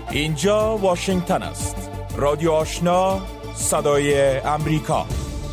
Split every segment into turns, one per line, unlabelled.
اینجا واشنگتن است. رادیو آشنا، صدای امریکا.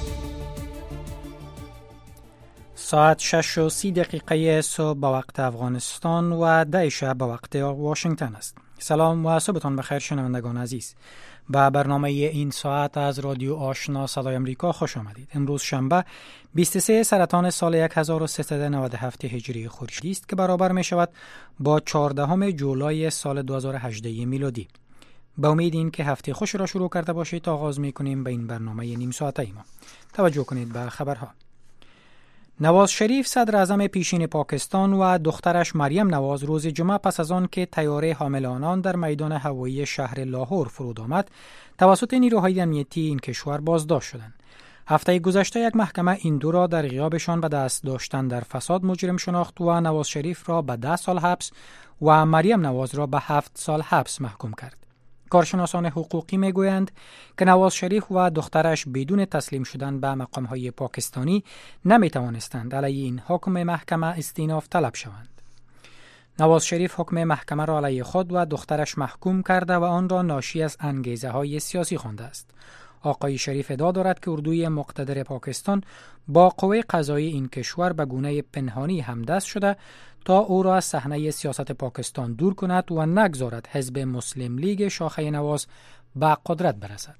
ساعت 6:30 صبح به وقت افغانستان و 10 شب به وقت واشنگتن است. سلام و صبحتان بخیر شنوندگان عزیز. به برنامه این ساعت از رادیو آشنا صدای امریکا خوش آمدید. امروز شنبه 23 سرطان سال 1397 هجری خورشیدی است که برابر می شود با 14 جولای سال 2018 میلادی. با امید این که هفته خوش را شروع کرده باشید آغاز می کنیم به این برنامه نیم ساعته ما. توجه کنید به خبرها. نواز شریف صدر اعظم پیشین پاکستان و دخترش مریم نواز روز جمعه پس از آن که طیاره حامل آنان در میدان هوایی شهر لاهور فرود آمد توسط نیروهای امنیتی این کشور بازداشت شدند. هفته گذشته یک محکمه این دو را در غیابشان به دست داشتن در فساد مجرم شناخت و نواز شریف را به 10 سال حبس و مریم نواز را به 7 سال حبس محکوم کرد. کارشناسان حقوقی میگویند که نواز شریف و دخترش بدون تسلیم شدن به مقام‌های پاکستانی نمی‌توانستند علیه این حکم محکمه استئناف طلب شوند. نواز شریف حکم محکمه را علیه خود و دخترش محکوم کرده و آن را ناشی از انگیزه‌های سیاسی خوانده است. آقای شریف ادعا دارد که اردوی مقتدر پاکستان با قوه قضایی این کشور به گونه پنهانی همدست شده تا او را از صحنه سیاست پاکستان دور کند و نگذارد حزب مسلم لیگ شاخه نواز به قدرت برسد.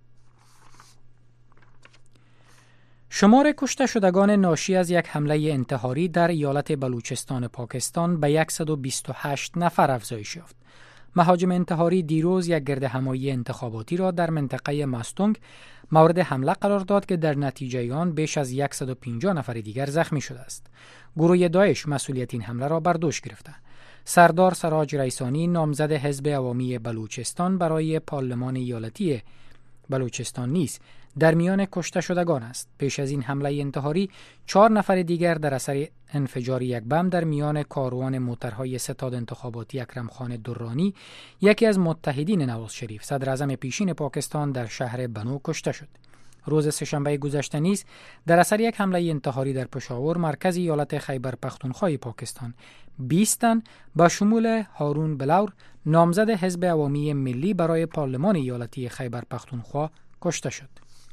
شمار کشته شدگان ناشی از یک حمله انتحاری در ایالت بلوچستان پاکستان به 128 نفر افزایش یافت. مهاجم انتحاری دیروز یک گردهمایی انتخاباتی را در منطقه مستونگ مورد حمله قرار داد که در نتیجه آن بیش از 150 نفر دیگر زخمی شده است. گروه داعش مسئولیت این حمله را بر دوش گرفته. سردار سراج ریسانی نامزد حزب عوامی بلوچستان برای پارلمان ایالتی بلوچستان نیز در میان کشته شدگان است. پیش از این حمله انتحاری 4 نفر دیگر در اثر انفجار یک بم در میان کاروان موترهای ستاد انتخاباتی اکرم خان درانی یکی از متحدین نواز شریف صدر اعظم پیشین پاکستان در شهر بنو کشته شد. روز سه‌شنبه گذشته نیز در اثر یک حمله انتحاری در پشاور مرکز ایالت خیبر پختونخوا پاکستان 20 تن با شمول هارون بلور نامزد حزب عوامی ملی برای پارلمان ایالتی خیبر پختونخوا کشته شد.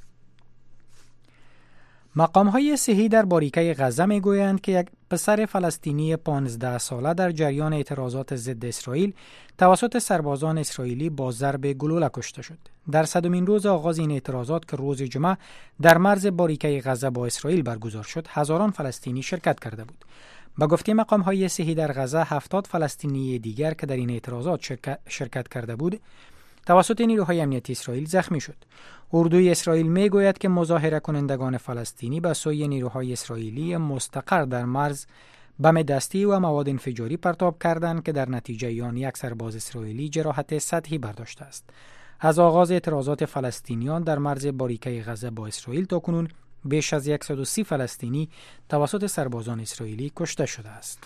مقام‌های صحی در باریکه غزه می‌گویند که یک پسر فلسطینی 15 ساله در جریان اعتراضات ضد اسرائیل توسط سربازان اسرائیلی با ضرب گلوله کشته شد. در 100مین روز آغاز این اعتراضات که روز جمعه در مرز باریکه غزه با اسرائیل برگزار شد، هزاران فلسطینی شرکت کرده بود. با گفته مقام‌های صحی در غزه 70 فلسطینی دیگر که در این اعتراضات شرکت کرده بود توسط نیروهای امنیتی اسرائیل زخمی شد. اردوی اسرائیل میگوید که مظاهره کنندگان فلسطینی به سوی نیروهای اسرائیلی مستقر در مرز بم دستی و مواد انفجاری پرتاب کردند که در نتیجه آن یک سرباز اسرائیلی جراحت سطحی برداشته است. از آغاز اعتراضات فلسطینیان در مرز باریکه غزه با اسرائیل تا کنون بیش از 130 فلسطینی توسط سربازان اسرائیلی کشته شده است.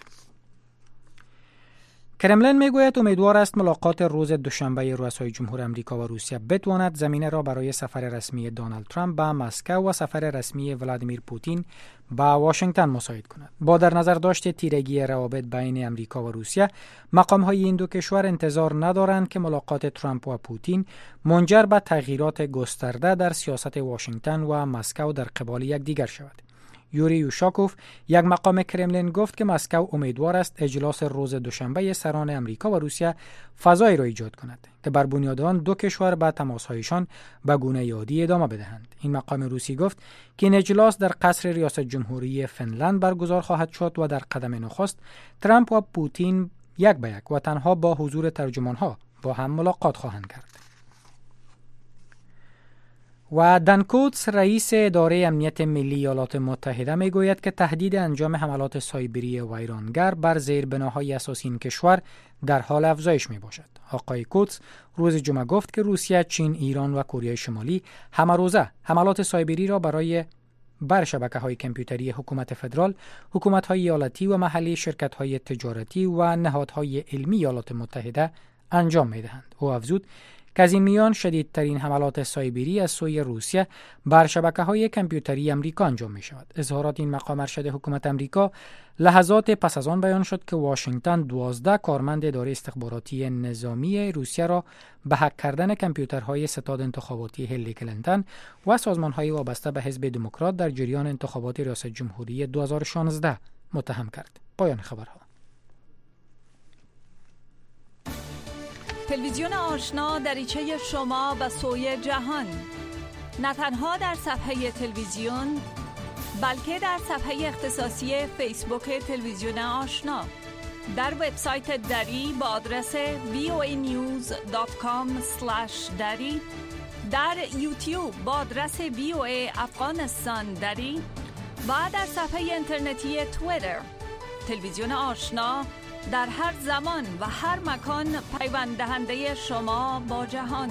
کرملین میگوید امیدوار است ملاقات روز دوشنبه رؤسای جمهور امریکا و روسیه بتواند زمینه را برای سفر رسمی دونالد ترامپ به مسکو و سفر رسمی ولادیمیر پوتین به واشنگتن مساعد کند. با در نظر داشت تیرگی روابط بین امریکا و روسیه، مقام‌های این دو کشور انتظار ندارند که ملاقات ترامپ و پوتین منجر به تغییرات گسترده در سیاست واشنگتن و مسکو در قبال یکدیگر شود. یوری یوشاکوف یک مقام کرملین گفت که مسکو امیدوار است اجلاس روز دوشنبه سران امریکا و روسیه فضایی را ایجاد کند که بر بنیاد آن دو کشور به تماس‌هایشان به گونه عادی ادامه بدهند. این مقام روسی گفت که این اجلاس در قصر ریاست جمهوری فنلند برگزار خواهد شد و در قدم نخست ترامپ و پوتین یک به یک و تنها با حضور ترجمان‌ها با هم ملاقات خواهند کرد. و دن کوتس رئیس اداره امنیت ملی ایالات متحده میگوید که تهدید انجام حملات سایبری ویرانگر بر زیربناهای اساسی این کشور در حال افزایش می باشد. آقای کوتس روز جمعه گفت که روسیه، چین، ایران و کره شمالی همه روزه حملات سایبری را بر شبکه‌های کامپیوتری حکومت فدرال، حکومت‌های ایالتی و محلی، شرکت‌های تجارتی و نهادهای علمی ایالات متحده انجام می‌دهند. او افزود که از این میان شدیدترین حملات سایبری از سوی روسیه بر شبکه‌های کامپیوتری امریکا انجام می‌شود. اظهارات این مقام ارشد حکومت امریکا لحظات پس از آن بیان شد که واشنگتن 12 کارمند اداره استخباراتی نظامی روسیه را به هک کردن کامپیوترهای ستاد انتخاباتی هیلاری کلینتون و سازمان‌های وابسته به حزب دموکرات در جریان انتخابات ریاست جمهوری 2016 متهم کرد. پایان خبرها.
تلویزیون آشنا دریچه شما به سوی جهان، نه تنها در صفحه تلویزیون بلکه در صفحه اختصاصی فیسبوک تلویزیون آشنا، در وبسایت دری با آدرس voanews.com/dari، در یوتیوب با آدرس VOA افغانستان دری و در صفحه اینترنتی توییتر. تلویزیون آشنا در هر زمان و هر مکان پیوند دهنده شما با جهان.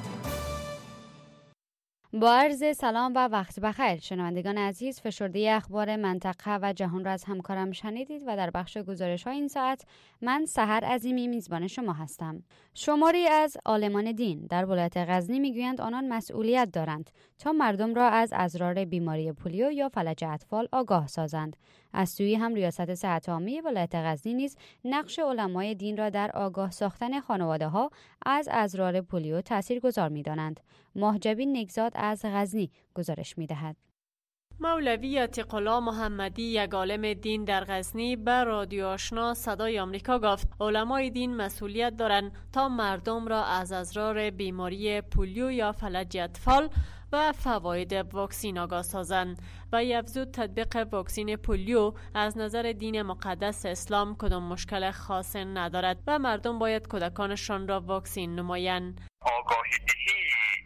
با عرض سلام و وقت بخیر شنوندگان عزیز، فشرده اخبار منطقه و جهان را از همکارم شنیدید و در بخش گزارش‌های این ساعت من سحر عظیمی میزبان شما هستم. شماری از عالمان دین در ولایت غزنی میگویند آنان مسئولیت دارند تا مردم را از اضرار بیماری پولیو یا فلج اطفال آگاه سازند. از سوی هم ریاست صحت عامه ولایت غزنی نیز نقش علمای دین را در آگاه ساختن خانواده‌ها از اضرار پولیو تاثیرگذار می‌دانند. ماهجبین نگزاد از غزنی گزارش می‌دهد.
مولوی عتیق‌الله محمدی، یک عالم دین در غزنی، به رادیو آشنا صدای آمریکا گفت علمای دین مسئولیت دارند تا مردم را از اضرار بیماری پولیو یا فلج اطفال و فواید واکسین آگاه سازند و افزود تطبیق واکسین پولیو از نظر دین مقدس اسلام کدام مشکل خاص ندارد و مردم باید کودکانشان را واکسین نمایند.
آگاهی دهی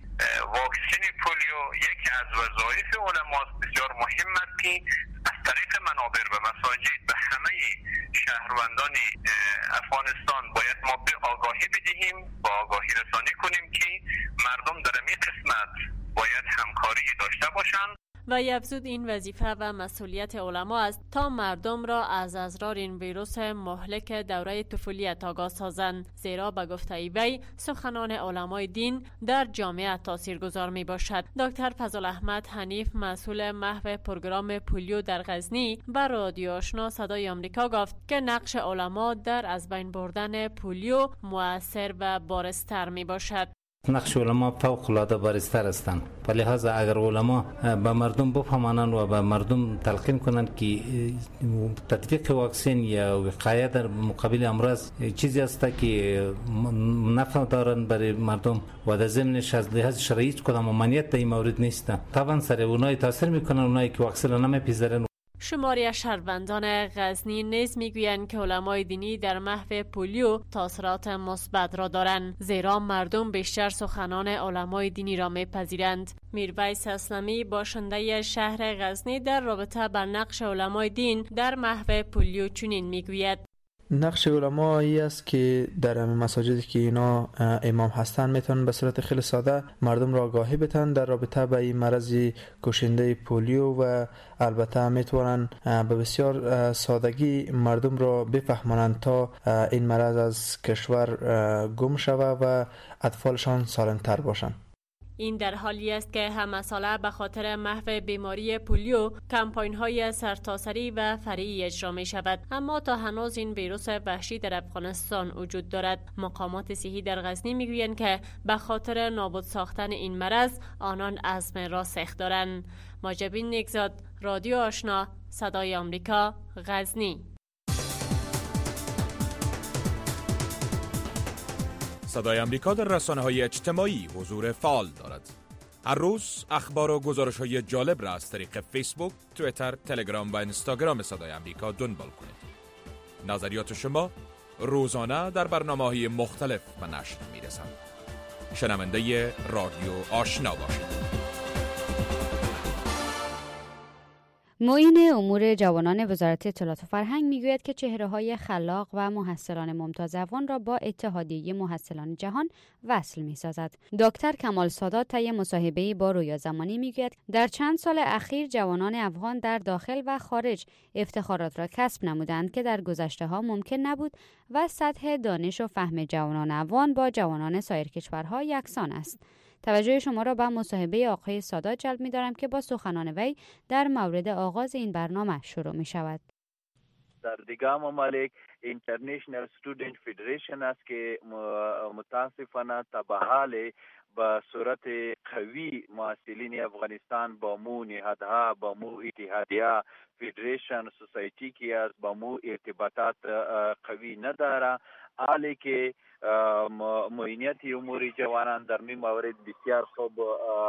واکسین پولیو یکی از وظایف علماست بسیار مهم است که از طریق منابر و مساجد به همه شهروندان افغانستان باید ما به آگاهی بدهیم و آگاهی رسانی کنیم که مردم در این قسمت باید همکاری داشته باشند.
و افزود این وظیفه و مسئولیت علما است تا مردم را از اضرار این ویروس مهلک دوره طفولیت آگاه سازند، زیرا به گفته وی سخنان علمای دین در جامعه تاثیرگذار می باشد. دکتر فضل احمد حنیف، مسئول محو پروگرام پولیو در غزنی، به رادیو آشنا صدای آمریکا گفت که نقش علما در از بین بردن پولیو مؤثر و بارزتر می باشد.
نقش علما فوق العاده بارزتر هستند، به لحاظ اگر علما به مردم بفهمانند و به مردم تلقین کنند که تطبیق واکسن یا وقایه در مقابل امراض چیزی است که نفع دارند برای مردم و در ضمنش از لحاظ شرعی کدام ممانعت در این مورد نیست، طبعا سر اونایی تاثیر میکنن، اونایی که واکسن نمیپذیرند.
شماری از شهروندان غزنی نیز میگویند که علمای دینی در محو پولیو تاثیرات مثبت را دارند، زیرا مردم بیشتر سخنان علمای دینی را میپذیرند. میرویس اسلامی، باشنده شهر غزنی، در رابطه با نقش علمای دین در محو پولیو چنین میگوید:
نقش علما ای است که در مساجدی که اینا امام هستن میتونن به صورت خیلی ساده مردم را آگاهی بدن در رابطه با این مرض کشنده پولیو و البته میتونن به بسیار سادگی مردم را بفهمانند تا این مرض از کشور گم شود و اطفالشان سالمتر باشند.
این در حالی است که همه ساله به خاطر محو بیماری پولیو کمپاین‌های سرتاسری و فرعی اجرا می شود، اما تا هنوز این ویروس وحشی در افغانستان وجود دارد. مقامات صحی در غزنی میگویند که به خاطر نابود ساختن این مرض آنان عزم راسخ دارند. ماجبین نگزاد، رادیو آشنا، صدای آمریکا، غزنی.
صدای آمریکا در رسانه‌های اجتماعی حضور فعال دارد. هر روز اخبار و گزارش‌های جالب را از طریق فیسبوک، توییتر، تلگرام و اینستاگرام صدای آمریکا دنبال کنید. نظریات شما روزانه در برنامه‌های مختلف به نشر می‌رسند. شنونده رادیو آشنا باشید.
معین امور جوانان وزارت اطلاعات و فرهنگ میگوید که چهره‌های خلاق و محصلان ممتاز افغان را با اتحادیه محصلان جهان وصل می‌سازد. دکتر کمال سادات طی مصاحبه‌ای با رویا زمانی میگوید در چند سال اخیر جوانان افغان در داخل و خارج افتخارات را کسب نمودند که در گذشته‌ها ممکن نبود و سطح دانش و فهم جوانان افغان با جوانان سایر کشورها یکسان است. توجه شما را به مصاحبه آقای سادات جلب می‌دارم که با سخنان وی در مورد آغاز این برنامه شروع می‌شود.
در دیگر ممالک اینترنشنل استودنت فدریشن است که متاسفانه تا به حال به صورت قوی محصلین افغانستان با مو نهادها، با مو اتحادیه فدریشن سوسایتی که است با مو ارتباطات قوی نداره، حالی که معینیت امور جوانان در می مورد بسیار خوب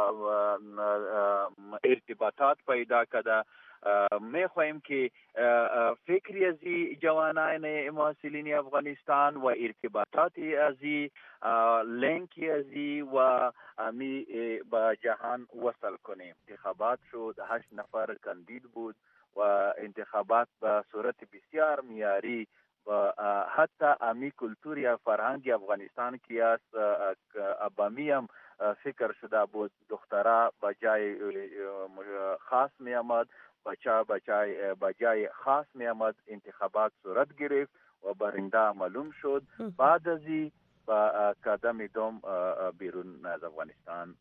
ارتباطات پیدا کرده. می خواهیم که فکری از جوانان محصلین افغانستان و ارتباطات از لینکی از و می با جهان وصل کنیم. انتخابات شد، 8 نفر کاندید بود و انتخابات به صورت بسیار معیاری و حتی امی کلتور یا فرهنگ افغانستان کی است ابامی هم فکر شده بود دخترها بجای خاص می آمد، بجای خاص می آمد، انتخابات صورت گرفت و برنده معلوم شد. بعد از این با قدم دوم بیرون از افغانستان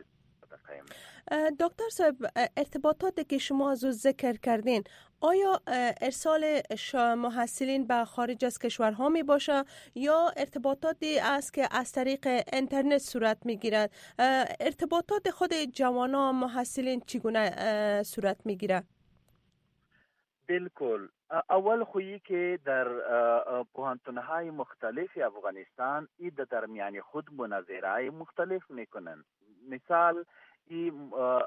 دکتر صاحب، ارتباطاتی که شما از او ذکر کردین، آیا ارسال محصلین به خارج از کشورها می باشه یا ارتباطاتی است که از طریق اینترنت صورت می گیرد؟ ارتباطات خود جوانان محصلین چگونه صورت می گیرد؟
بالکل. اول خویی که در پوهنتون‌های مختلف افغانستان این در میان خود مناظره‌های مختلف میکنن. مثال این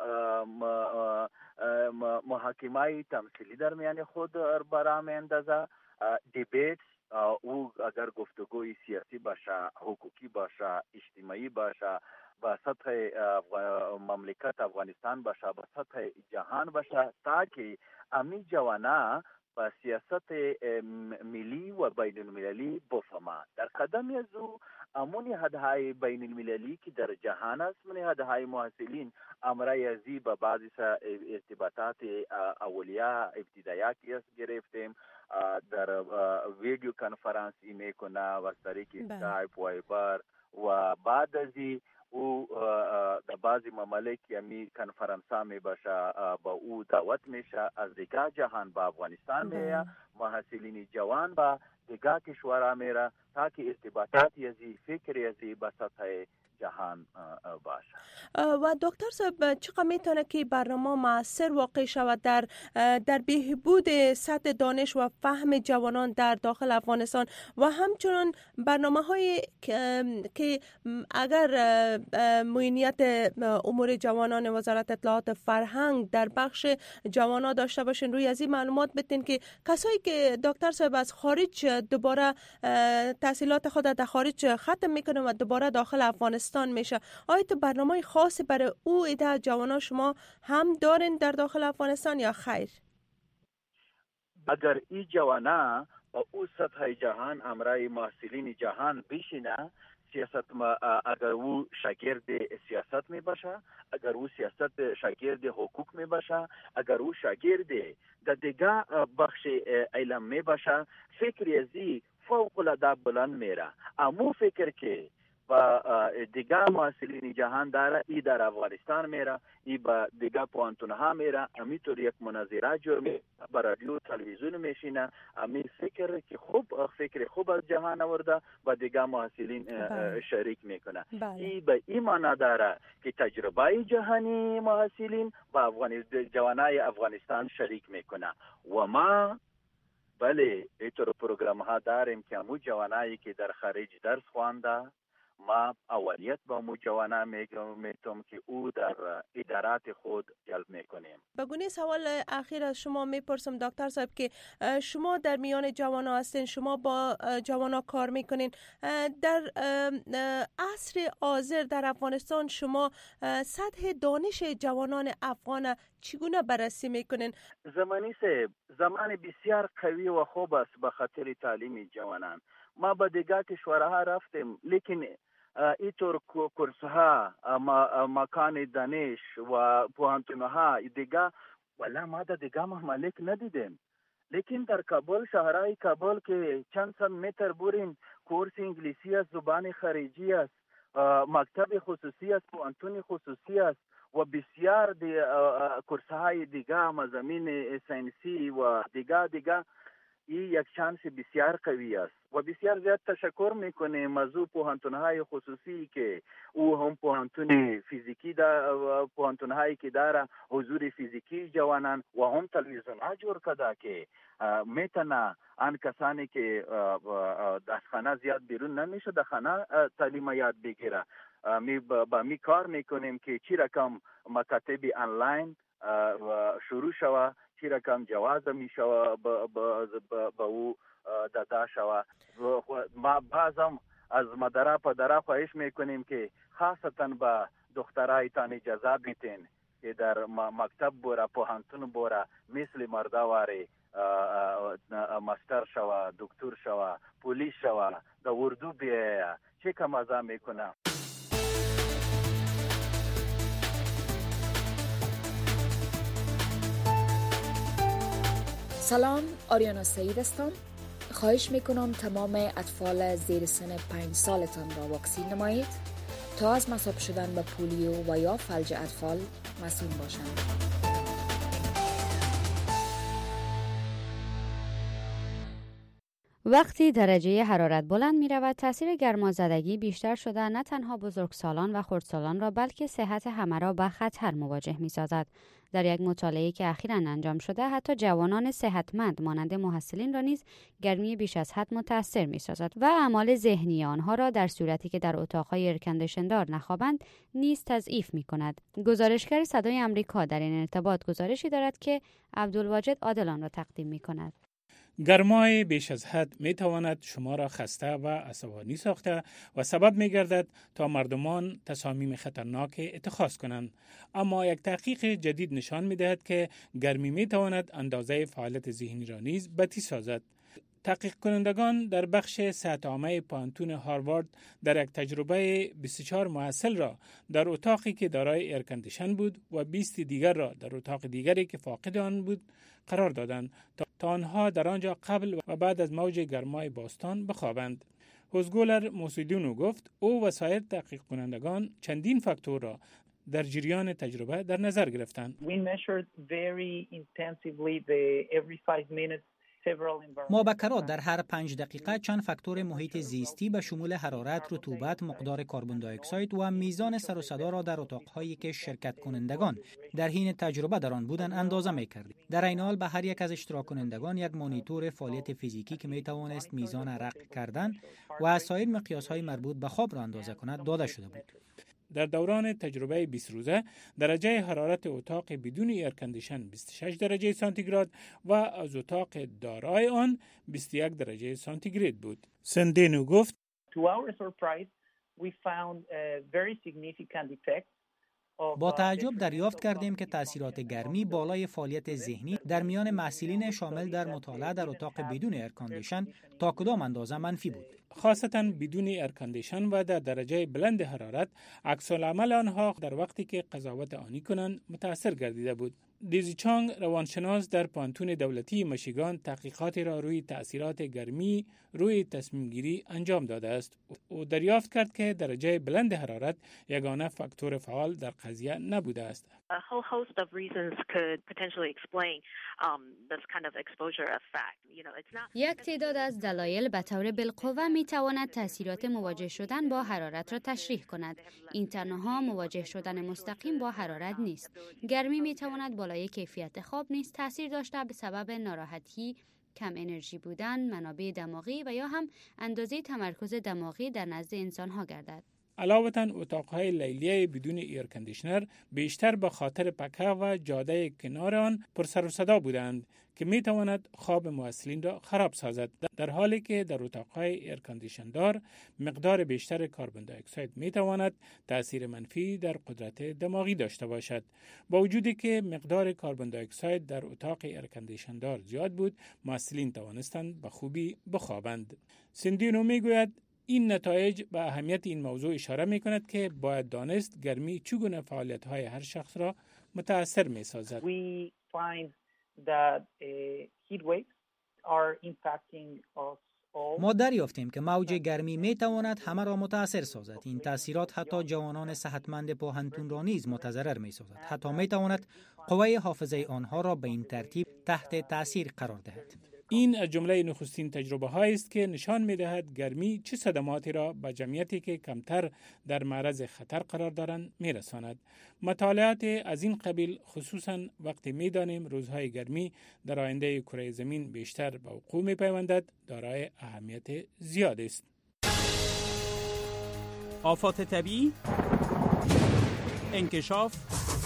محاکمه تمثیلی در میان خود برای میاندازه، دیبیت او اگر گفتگوی سیاسی باشه، حقوقی باشه، اجتماعی باشه، با سطح مملکت افغانستان باشه، با سطح جهان باشه، تاکه امی جوانا با سیاست ملی و بین المللی بفهمه. در قدم از او امون نهادهای بین المللی که در جهان است، نهادهای محصلین امرای ازی با بعضی ارتباطات اولیه ابتدایی که گرفتیم، در ویدیو کنفرانس میکنه و از طریق اسکایپ و وایبر و بعد ازی او در بعضی ممالک یعنی کنفرانس ها می باشه با او دعوت میشه از دیگر جهان با افغانستان میه، محصلین جوان با دیگر کشورها میره تاکه ارتباطاتی ازی فکری ازی با سطح جهان باشه.
و دکتر صاحب، چقدر میتونه که برنامه مؤثر واقع شود در بهبود سطح دانش و فهم جوانان در داخل افغانستان و همچنان برنامه هایی که اگر معینیت امور جوانان وزارت اطلاعات فرهنگ در بخش جوانان داشته باشین، روی از این معلومات بتین که کسایی که دکتر صاحب از خارج دوباره تحصیلات خود در خارج ختم میکنه و دوباره داخل افغانستان میشه، آیا تو برنامه خاصی برای او ایده جوانان شما هم دارین در داخل افغانستان یا خیر؟
اگر این جوانا با او سطح جهان امرای محصلین جهان بشینه، سیاست اگر او شاگرد سیاست می باشه، اگر او سیاست شاگرد حقوق می باشه، اگر او شاگرد در دیگه بخش علم می باشه، فکری ازی فوق العاده بلند میره. امو فکر که با دیگر محصلین جهان داره، ای در افغانستان میره، ای با دیگر پوهنتون‌ها میره، همینطور یک مناظره جور میره، با رادیو تلویزیون میشینه، همین فکر که فکر خوب از جهان آورده با دیگر محصلین شریک میکنه. ای به این معنا داره که تجربه جهانی محصلین با جوانای افغانستان شریک میکنه و ما بله اینطور پروگرام ها داریم که همون جوانایی که در خارج درس خوانده ما اولیت با مو جوانان میتونم که او در ادارات خود جلب میکنیم.
بگونه سوال اخیر از شما میپرسم دکتر صاحب که شما در میان جوانا هستین، شما با جوانا کار میکنین. در عصر حاضر در افغانستان شما سطح دانش جوانان افغان چگونه بررسی میکنین؟
زمان بسیار قوی و خوب است به خاطر تعلیم جوانان. ما به دیگر کشورها رفتیم، لیکن اینطور کورس‌ها، مکان دانش و پوهنتون‌ها دیگه ولی ما در دیگه ممالک ندیدیم. لیکن در کابل، شهرهای کابل که چند صد متر برین کورس انگلیسی است، زبان خارجی است، مکتب خصوصی است، پوهنتون خصوصی است و بسیار کورس‌های دیگه، مضامین ساینسی و دیگه این یک شانس بسیار قوی است و بسیار زیاد تشکر میکنه موضوع پوهنتون‌های خصوصی که او هم پوهنتون فیزیکی دا، پوهنتون‌هایی که داره حضور فیزیکی جوانان و هم تلویزیون‌ها جور کرده که میتونه آن کسانی که از خانه زیاد بیرون نمیشه در خانه تعلیم یاد بگیره. با می کار میکنیم که چی رقم مکاتب آنلاین شروع شوه، چی رقم جواز می شوه با او داده شوه. ما بعضم از مادر پدر خواهش میکنیم که خاصتا با دخترایتان اجازه بیتین که در مکتب بوره، پوهنتون بوره، مثل مردواری مستر شوه، دکتر شوه، پولیس شوه، در اردو بیایه، چه که مزه میکنه.
سلام، آریانا سعید هستم. خواهش میکنم تمام اطفال زیر سن 5 سالتان را واکسین نمایید تا از مصاب شدن به پولیو و یا فلج اطفال مسئول باشند.
وقتی درجه حرارت بلند می رود، تاثیر گرمازدگی بیشتر شده نه تنها بزرگسالان و خردسالان را بلکه صحت همه را به خطر مواجه می سازد. در یک مطالعه که اخیراً انجام شده، حتی جوانان صحتمند مانند محصلین را نیز گرمی بیش از حد متاثر می سازد و اعمال ذهنی آنها را در صورتی که در اتاقهای ایرکندیشندار نخوابند نیز تضعیف می کند. گزارشگر صدای آمریکا در این ارتباط گزارشی دارد که عبدالواجد عادل را تقدیم می کند.
گرمای بیش از حد می تواند شما را خسته و عصبانی ساخته و سبب می گردد تا مردمان تصامیم خطرناک اتخاذ کنند. اما یک تحقیق جدید نشان می دهد که گرمی می تواند اندازه فعالیت ذهنی را نیز بطی سازد. تحقیق کنندگان در بخش صحت عامه پوهنتون هاروارد در یک تجربه 24 محصل را در اتاقی که دارای ایرکندیشن بود و 20 دیگر را در اتاق دیگری که فاقد آن بود قرار دادند تا آنها در آنجا قبل و بعد از موج گرمای باستان بخوابند. هوزگولر موسیدونو گفت او و سایر تحقیق کنندگان چندین فاکتور را در جریان تجربه در نظر گرفتند.
ما به کرات در هر 5 دقیقه چند فاکتور محیط زیستی به شمول حرارت، رطوبت، مقدار کربن دی اکساید و میزان سر و صدا را در اتاق‌هایی که شرکت کنندگان در حین تجربه در آن بودند اندازه می‌کردیم. در این حال به هر یک از اشتراک کنندگان یک مانیتور فعالیت فیزیکی که می‌توانست میزان عرق کردن و سایر مقیاس‌های مربوط به خواب را اندازه کند داده شده بود.
در دوران تجربه 20 روزه درجه حرارت اتاق بدون ایرکندیشن 26 درجه سانتیگراد و از اتاق دارای آن 21 درجه سانتیگراد بود. سندینو گفت
با تعجب دریافت کردیم که تاثیرات گرمی بالای فعالیت ذهنی در میان محصلین شامل در مطالعه در اتاق بدون ایرکندیشن تا کدام اندازه منفی بود.
خاصتاً بدون ایرکندیشن و در درجه بلند حرارت عکس العمل آنها در وقتی که قضاوت آنی کنند متاثر گردیده بود. دیزی چانگ روانشناس در پوهنتون دولتی میشیگان تحقیقاتی را روی تأثیرات گرمی روی تصمیم گیری انجام داده است. او دریافت کرد که درجه بلند حرارت یگانه فاکتور فعال در قضیه نبوده است.
A whole host of reasons could potentially explain this kind of exposure effect.
یک تعداد از دلایل به طور بالقوه می تواند تاثیرات مواجه شدن با حرارت را تشریح کند. این تنها مواجه شدن مستقیم با حرارت نیست. گرمی می تواند بالای کیفیت خواب نیز تاثیر داشته به سبب ناراحتی، کم انرژی بودن، منابع دماغی و یا هم اندازه تمرکز دماغی در نزد انسان‌ها گردد.
علاوه اتاقهای لیلیه بدون ایر کندیشنر بیشتر به خاطر پکه و جاده کنار آن پر سر و صدا بودند که می تواند خواب مواصلین را خراب سازد، در حالی که در اتاقهای ایر کندیشن دار مقدار بیشتر کربن دی اکساید می تواند تأثیر منفی در قدرت دماغی داشته باشد. با وجودی که مقدار کربن دی اکساید در اتاق ایر کندیشن دار زیاد بود، مواصلین توانستند به خوبی بخوابند. سندینو می گوید این نتایج به اهمیت این موضوع اشاره می کند که باید دانست گرمی چگونه فعالیت‌های هر شخص را متاثر می سازد.
We find that heat waves are impacting us all.
ما دریافتیم که موج گرمی می تواند همه را متاثر سازد. این تاثیرات حتی جوانان صحتمند پاهنتون را نیز متضرر می سازد. حتی می تواند قوه حافظه آنها را به این ترتیب تحت تاثیر قرار دهد.
این از جمله نخستین تجربه هایی است که نشان می دهد گرمی چه صدماتی را به جمعیتی که کمتر در معرض خطر قرار دارند می رساند. مطالعات از این قبیل خصوصا وقتی می دانیم روزهای گرمی در آینده کره زمین بیشتر به وقوع می پیوندد دارای اهمیت زیاد است.
آفات طبیعی، انکشاف،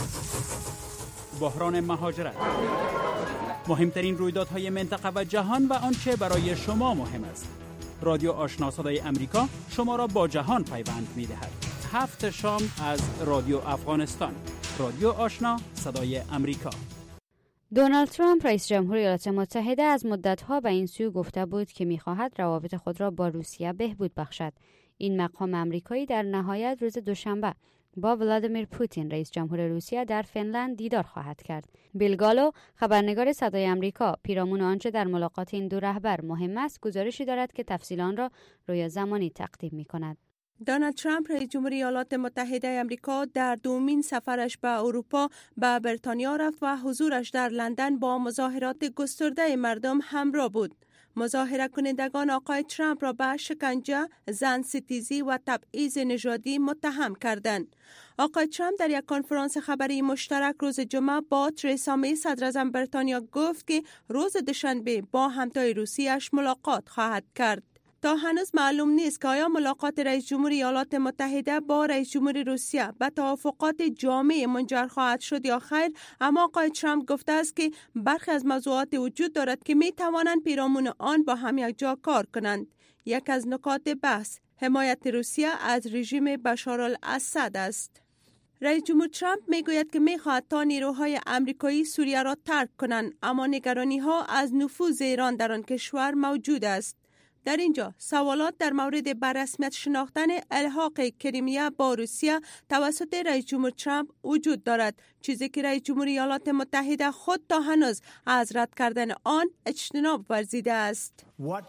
بحران مهاجرت، مهمترین رویدادهای منطقه و جهان و آنچه برای شما مهم است. رادیو آشنا صدای امریکا شما را با جهان پیوند می‌دهد. 7 شام از رادیو افغانستان. رادیو آشنا صدای امریکا.
دونالد ترامپ رئیس جمهور ایالات متحده از مدت‌ها به این سو گفته بود که می‌خواهد روابط خود را با روسیه بهبود بخشد. این مقام آمریکایی در نهایت روز دوشنبه با ولادیمیر پوتین رئیس جمهور روسیه در فنلند دیدار خواهد کرد. بیل گالو خبرنگار صدای آمریکا پیرامون آنچه در ملاقات این دو رهبر مهم است گزارشی دارد که تفصیل آن را رویا زمانی تقدیم می‌کند.
دونالد ترامپ رئیس جمهور ایالات متحده آمریکا در دومین سفرش به اروپا به بریتانیا رفت و حضورش در لندن با مظاهرات گسترده مردم همراه بود. مظاهره کنندگان آقای ترامپ را به شکنجه، زن ستیزی و تبعیض نژادی متهم کردند. آقای ترامپ در یک کنفرانس خبری مشترک روز جمعه با ترزا می صدر اعظم بریتانیا گفت که روز دوشنبه با همتای روسیه‌اش ملاقات خواهد کرد. تا هنوز معلوم نیست که آیا ملاقات رئیس جمهور ایالات متحده با رئیس جمهور روسیه به توافقات جامع منجر خواهد شد یا خیر، اما آقای ترامپ گفته است که برخی از موضوعات وجود دارد که می توانند پیرامون آن با هم یک جا کار کنند. یک از نکات بحث حمایت روسیه از رژیم بشارالاسد است. رئیس جمهور ترامپ میگوید که میخواهد تا نیروهای آمریکایی سوریه را ترک کنند، اما نگرانی ها از نفوذ ایران در آن کشور موجود است. در اینجا سوالات در مورد بررسمیت شناختن الحاق کریمیا با روسیه توسط رئیس جمهور ترامپ وجود دارد، چیزی که رئیس جمهور ایالات متحده خود تا هنوز از رد کردن آن اجتناب ورزیده است.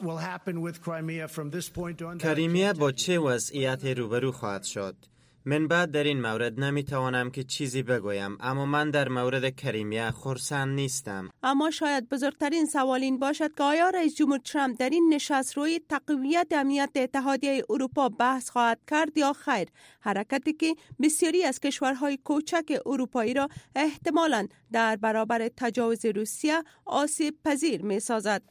کریمیا با چه وضعیت روبرو خواهد شد؟ من بعد در این مورد نمیتوانم که چیزی بگویم، اما من در مورد کریمیا خرسند نیستم.
اما شاید بزرگترین سوال این باشد که آیا رئیس جمهور ترامپ در این نشست روی تقویت امنیت اتحادیه اروپا بحث خواهد کرد یا خیر، حرکتی که بسیاری از کشورهای کوچک اروپایی را احتمالاً در برابر تجاوز روسیه آسیب پذیر می سازد.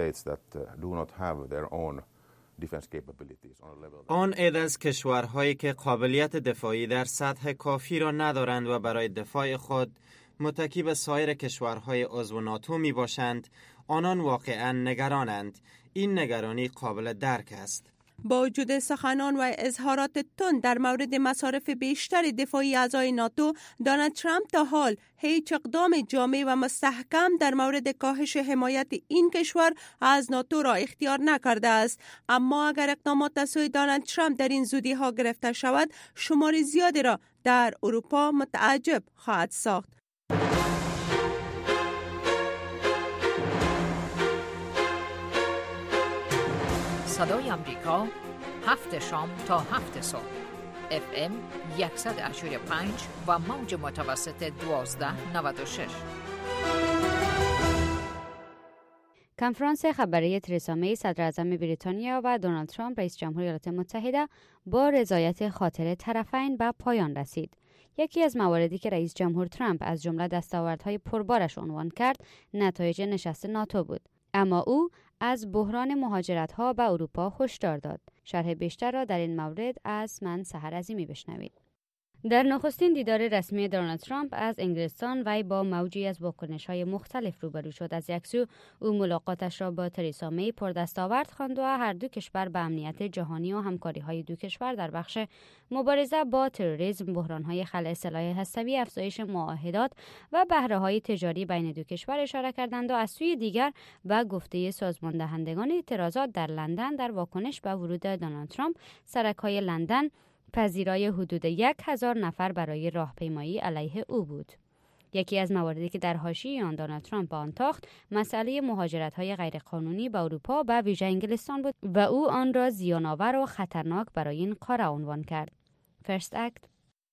آن عده از کشورهایی که قابلیت دفاعی در سطح کافی را ندارند و برای دفاع خود متکی به سایر کشورهای عضو ناتو می باشند، آنان واقعا نگرانند. این نگرانی قابل درک است.
با وجود سخنان و اظهارات تند در مورد مصارف بیشتر دفاعی اعضای ناتو، دونالد ترامپ تا حال هیچ اقدام جامع و مستحکم در مورد کاهش حمایت این کشور از ناتو را اختیار نکرده است. اما اگر اقدامات از سوی دونالد ترامپ در این زودی ها گرفته شود، شمار زیادی را در اروپا متعجب خواهد ساخت.
صدای امریکا 7 شام تا 7 صبح FM 100.5 و موج متوسط 1296.
کنفرانس خبری ترزا می صدر اعظم بریتانیا و دونالد ترامپ رئیس جمهور ایالات متحده با رضایت خاطر طرفین به پایان رسید. یکی از مواردی که رئیس جمهور ترامپ از جمله دستاوردهای پربارش عنوان کرد، نتایج نشست ناتو بود. اما او از بحران مهاجرت‌ها به اروپا هشدار داد. شرح بیشتر را در این مورد از من سحر عظیمی بشنوید. در نخستین دیدار رسمی دونالد ترامپ از انگلستان وی با موجی از واکنش‌های مختلف روبرو شد. از یک سو او ملاقاتش را با تریسا می پردستاورد خواند و هر دو کشور به امنیت جهانی و همکاری‌های دو کشور در بخش مبارزه با تروریسم، بحران‌های خلع سلاح هسته‌ای، افزایش معاهدات و بهره‌های تجاری بین دو کشور اشاره کردند و از سوی دیگر به گفته سازمان دهندگان اعتراضات در لندن در واکنش به ورود دونالد ترامپ، سرک‌های لندن پذیرای حدود 1000 نفر برای راهپیمایی علیه او بود. یکی از مواردی که در حاشیه آن دونالد ترامپ آن تاخت، مسئله مهاجرت‌های غیرقانونی به اروپا و ویژه انگلستان بود و او آن را زیان‌آور و خطرناک برای این قاره عنوان کرد. فرست اکت: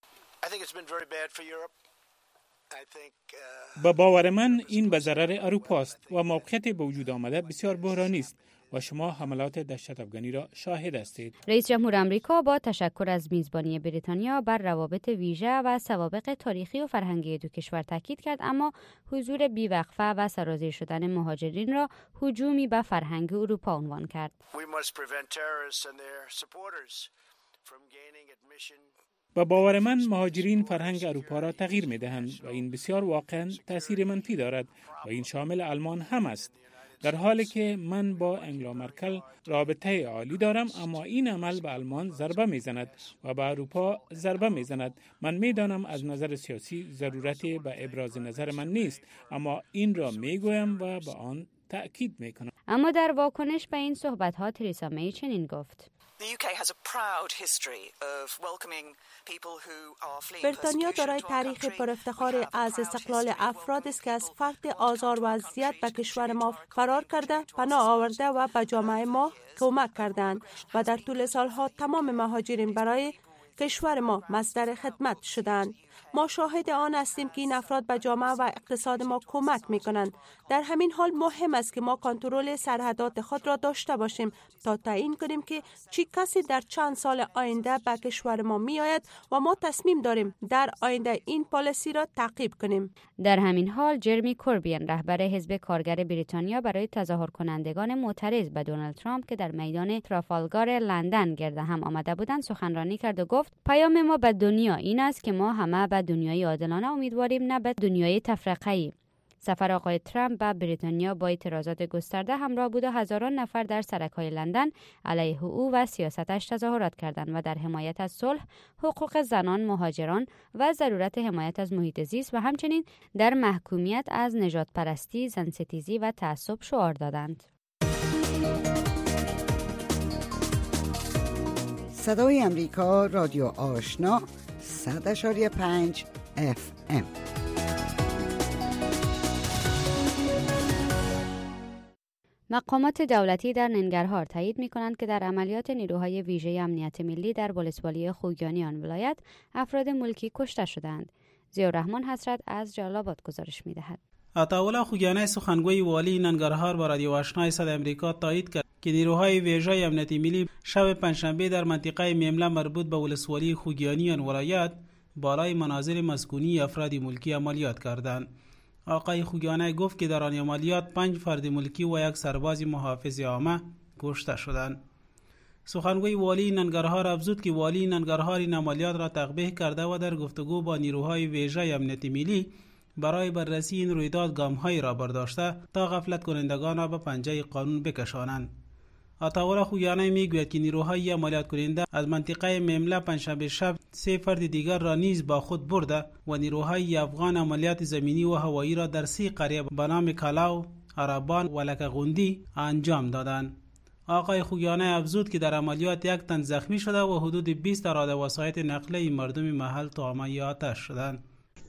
با باور من این به ضرر اروپا است و موقعیت به وجود آمده بسیار بحرانی است و شما حملات دهشت افغانی را شاهد هستید.
رئیس جمهور آمریکا با تشکر از میزبانی بریتانیا بر روابط ویژه و سوابق تاریخی و فرهنگی دو کشور تاکید کرد، اما حضور بیوقفه و سرازیر شدن مهاجرین را هجومی به فرهنگ اروپا عنوان کرد.
با باور من مهاجرین فرهنگ اروپا را تغییر می‌دهند و این بسیار واقعاً تأثیر منفی دارد و این شامل آلمان هم است. در حالی که من با انگلا مرکل رابطه عالی دارم، اما این عمل به آلمان ضربه میزند و به اروپا ضربه میزند. من میدانم از نظر سیاسی ضرورتی به ابراز نظر من نیست، اما این را میگویم و به آن تأکید میکنم.
اما در واکنش به این صحبت‌ها تریسا می چنین گفت:
بریتانیا دارای تاریخ پر افتخار از استقلال افرادی است که از فرد آزار و اذیت به کشور ما فرار کرده، پناه آورده و به جامعه ما کمک کردند و در طول سالها تمام مهاجرین برای کشور ما مصدر خدمت شدند. ما شاهد آن هستیم که این افراد به جامعه و اقتصاد ما کمک می کنند. در همین حال مهم است که ما کنترل سرحدات خود را داشته باشیم تا تعیین کنیم که چه کسی در چند سال آینده به کشور ما می آید و ما تصمیم داریم در آینده این پالیسی را تعقیب کنیم.
در همین حال جرمی کوربین رهبر حزب کارگر بریتانیا برای تظاهر کنندگان معترض به دونالد ترامپ که در میدان ترافالگار لندن گرد هم آمده بودند سخنرانی کرد و گفت: پیام ما به دنیا این است که ما همه به دنیای عادلانه امیدواریم، نه به دنیای تفرقه‌ای. سفر آقای ترامپ به بریتانیا با اعتراضات گسترده همراه بود و هزاران نفر در سرک‌های لندن علیه او و سیاستش تظاهرات کردند و در حمایت از صلح، حقوق زنان، مهاجران و ضرورت حمایت از محیط زیست و همچنین در محکومیت از نژاد پرستی، زن‌ستیزی و تعصب شعار دادند.
صدای امریکا، رادیو آشنا، 100.5 FM.
مقامات دولتی در ننگرهار تایید می‌کنند که در عملیات نیروهای ویژه امنیت ملی در ولسوالی خوگیانی آن ولایت افراد ملکی کشته شدند. ضیاءالرحمن حسرت از جلال آباد گزارش می‌دهد.
عطاالله خوگیانی سخنگوی والی ننگرهار با رادیو آشنای صدای امریکا تایید کرد که نیروهای ویژه امنیتی ملی شب پنجشنبه در منطقه میمله مربوط به ولسوالی خوگیانی آن ولایت بالای منازل مسکونی افراد ملکی عملیات کردند. آقای خوگیانی گفت که در آن عملیات 5 فرد ملکی و 1 سرباز محافظ عامه کشته شدند. سخنگوی والی ننگرهار افزود که والی ننگرهار این عملیات را تقبیح کرده و در گفتگو با نیروهای ویژه امنیتی ملی برای بررسی این رویداد گام‌هایی را برداشته تا غفلت کنندگان را به پنجه قانون بکشانند. عطاالله خوگیانی میگوید که نیروهای عملیات کننده از منطقه میمله پنجشنبه شب 3 فرد دیگر را نیز با خود برده و نیروهای افغان عملیات زمینی و هوایی را در 3 قریه به نام کلاو، عربان و لکه‌غوندی انجام دادند. آقای خوگیانی افزود که در عملیات 1 تن زخمی شده و حدود 20 اراده وسایط نقلیه مردم محل طعمه آتش شدند.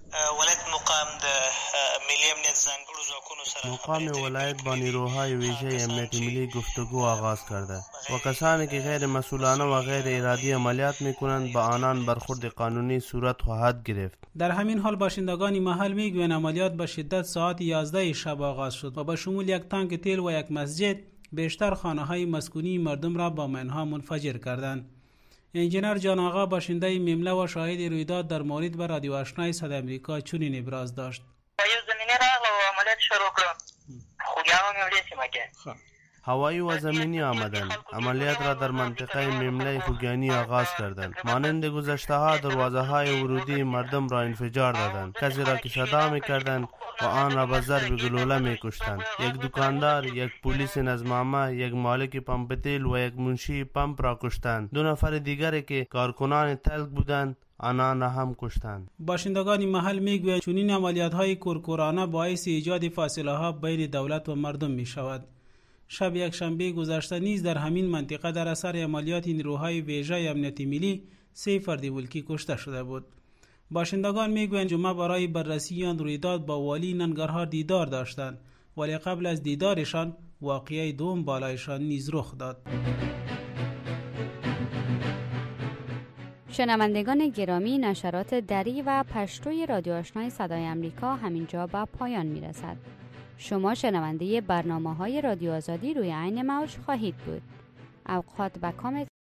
مقام ولایت با نیروهای ویژه امنیت ملی گفتگو آغاز کرده و کسانی که غیر مسئولانه و غیر ارادی عملیات میکنند با آنان برخورد قانونی صورت خواهد گرفت.
در همین حال باشندگان محل میگویند عملیات به شدت ساعت 11 شب آغاز شد و با شمول 1 تانک تیل و 1 مسجد بیشتر خانه‌های مسکونی مردم را با منها منفجر کردند. انجینر جان آقا باشنده میمله و شاهد رویداد در مورد به رادیو آشنای صدای امریکا چنین ابراز داشت.
یه زمینه را و عملیات شروع کردم.
هوایی و زمینی آمدند. عملیات را در منطقه میمله خوگیانی آغاز کردند. مانند گذشته ها دروازه های ورودی مردم را انفجار دادند. کسی را که صدا می کردند و آن را به ضرب گلوله می کشتند. یک دکاندار، یک پلیس نظمنامه، یک مالک پمپ تیل و یک منشی پمپ را کشتند. 2 نفر دیگری که کارکنان تلک بودند آنان را هم کشتند.
باشندگان محل میگویند چنین عملیات‌های کورکورانه باعث ایجاد فاصله‌ها بین دولت و مردم می‌شود. شب یک شنبه گذشته نیز در همین منطقه در اثر عملیات نیروهای ویژه امنیتی ملی 3 فرد ولکی کشته شده بود. باشندگان میگویند جمعه برای بررسی آن رویداد با والی ننگرهار دیدار داشتند، ولی قبل از دیدارشان واقعه دوم بالایشان نیز رخ داد.
شنوندگان گرامی، نشرات دری و پشتوی رادیو آشنای صدای امریکا همینجا به پایان میرسد. شما شنونده برنامه‌های رادیو آزادی روی عین موج خواهید بود. اوقات و کام